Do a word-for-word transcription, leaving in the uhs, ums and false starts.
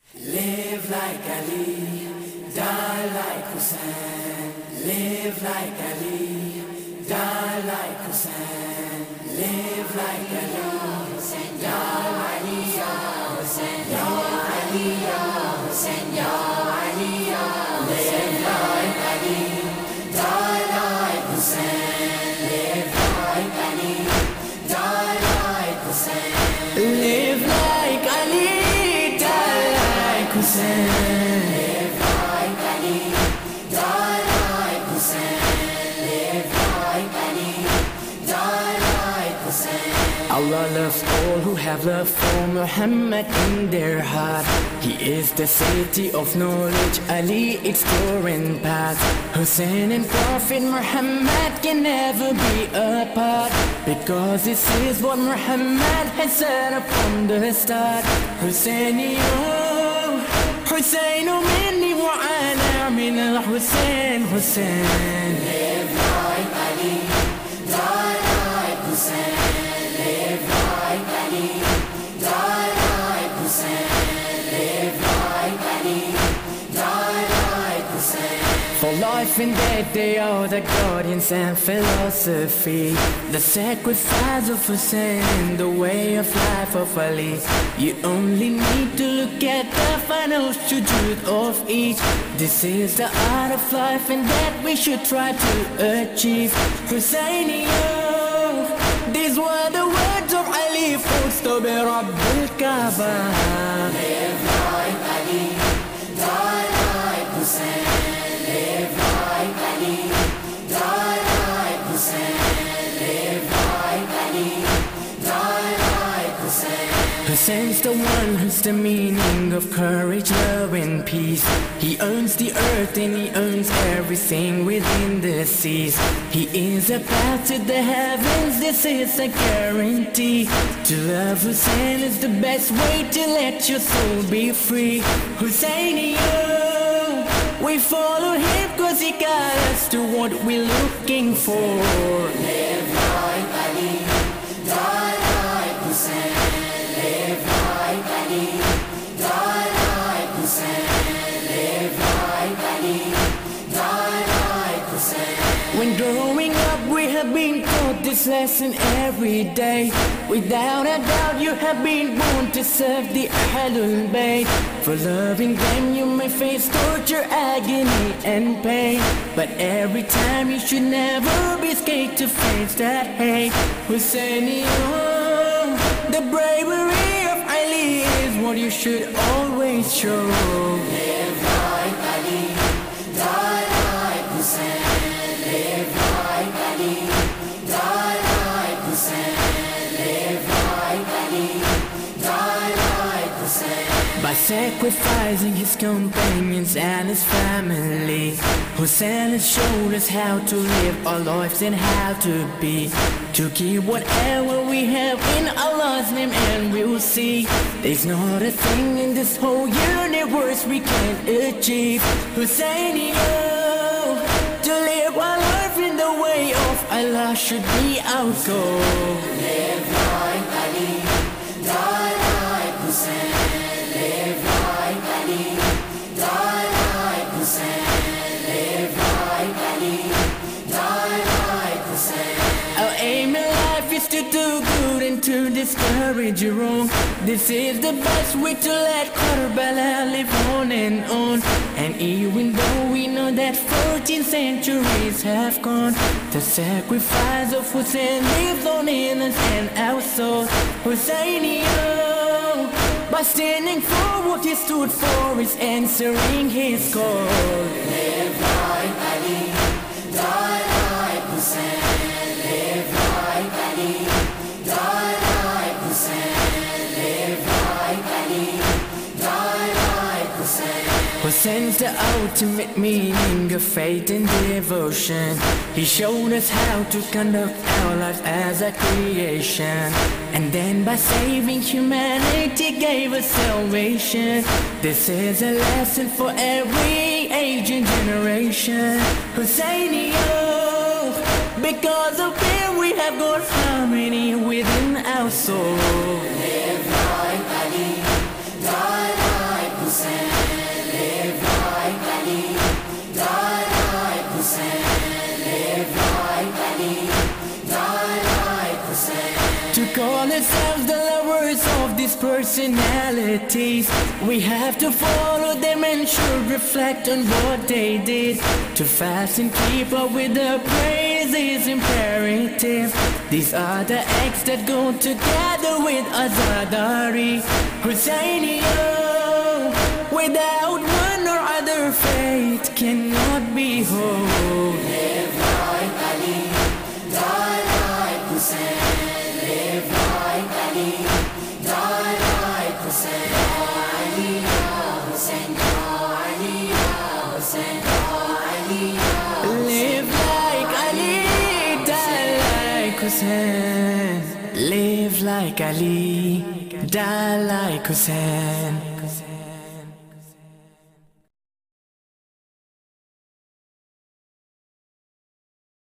Live like Ali, die like Hussein. Live like Ali, die like Hussein. Live like Ali, Hussein, Ya Ali, Ya Hussein, Ya Ali, Ya Hussein, Ya Ali, Ya Hussein. Live like Ali, die like Hussein. Live like Ali, die like Hussein. Live like Ali, die like Hussein. Live like Ali, die like Hussein. Live like Ali, die like Hussein. Allah loves all who have love for Muhammad in their heart. He is the city of knowledge, Ali its torrent path. Hussein and Prophet Muhammad can never be apart, because this is what Muhammad has said up from the start. Hussein-yo, Hussein minni wa ana min al-Hussein, Hussein. Live like Ali, die like Hussein. Live like Ali, die like Hussein. Live like Ali, die like Hussein. For life and death they are the guardians and philosophy. The sacrifice of Hussein, the way of life of Ali. You only need to look at the final sujood of each. This is the art of life and that we should try to achieve. Hussein-yo, these were the words of Ali, فزت برب الكعبة. Live like Ali, die like Hussein. Live like Ali, die like Hussein. Live like Ali, die like Hussein. Hussein's the one who's the meaning of courage, love and peace. He owns the earth and he owns everything within the seas. He is a path to the heavens, this is a guarantee. To love Hussein is the best way to let your soul be free. Hussein-yo, we follow him cause he got us to what we're looking for. Live like Ali, die like Hussein. Live like Ali, die like Hussein. Live like Ali, die like Hussein. When growing up we have been taught this lesson every day. Without a doubt you have been born to serve the Ahlul Bayt. For loving them you may face torture, agony and pain, but every time you should never be scared to face that hate. Hussein-yo, the bravery of Ali is what you should always show. Live like Ali, die like Hussein. Live like Ali, die like Hussein. Live like Ali, die like Hussein. By sacrificing his companions and his family, Hussein has showed us how to live our lives and how to be. To keep whatever we have in Allah's name and we'll see. There's not a thing in this whole universe we can't achieve. Hussein-yo, to live our life in the way of Allah should be our goal. Live like Ali, die like Hussein. Live like Ali, die like Hussein. Live like Ali, die like Hussein. Our aim in life is to do good and to discourage wrong. This is the best way to let Karbala live on and on. And even though we know that fourteen centuries have gone, the sacrifice of Hussein lives on in us and our souls. Hussein-yo, by standing for what he stood for is answering his call. Live like Ali, die like Hussein. Live like Ali, die like Hussein. Live like Ali, die like Hussein. Hussein's the ultimate meaning of faith and devotion. He showed us how to conduct our lives as a creation, and then by saving humanity gave us salvation. This is a lesson for every age and generation. Hussein-yo, because of him we have got harmony within our soul. Live like Ali, die like Hussein. live like Ali, die like Hussein. To call ourselves the lovers of these personalities, we have to follow them and should reflect on what they did. To fast and keep up with the praise is imperative. These are the acts that go together with Azadari, Husseiniya. Without one or other, faith cannot be whole. Live like Ali, die like Hussein. Live like Ali, die like Hussein. Ali ya Hussein, Ali ya Hussein, Ali ya Hussein. Live like Ali, die like Hussein. Live like Ali, die like Hussein.